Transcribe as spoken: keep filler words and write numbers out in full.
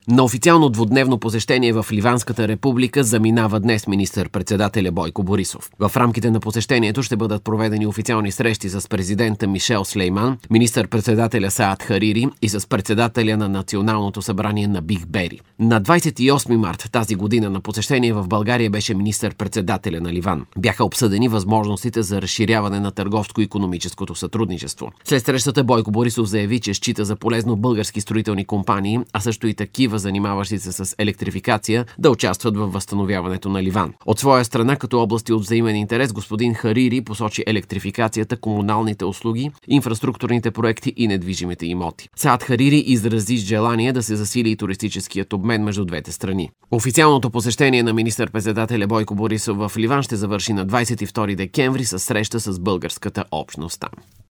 На официално двудневно посещение в Ливанската република заминава днес министър-председателя Бойко Борисов. В рамките на посещението ще бъдат проведени официални срещи с президента Мишел Слейман, министър-председателя Саад Харири и с председателя на Националното събрание Набих Бери. На двадесет и осми март тази година на посещение в България беше министър-председателя на Ливан. Бяха обсъдени възможностите за разширяване на търговско-икономическото сътрудничество. След срещата Бойко Борисов заяви, че счита за полезно български строителни компании, а също и такива, занимаващи се с електрификация, да участват във възстановяването на Ливан. От своя страна, като области от взаимен интерес, господин Харири посочи електрификацията, комуналните услуги, инфраструктурните проекти и недвижимите имоти. Саад Харири изрази желание да се засили и туристическият обмен между двете страни. Официалното посещение на министър-председателя Бойко Борисов в Ливан ще завърши на двадесет и втори декември с среща с българската общност там.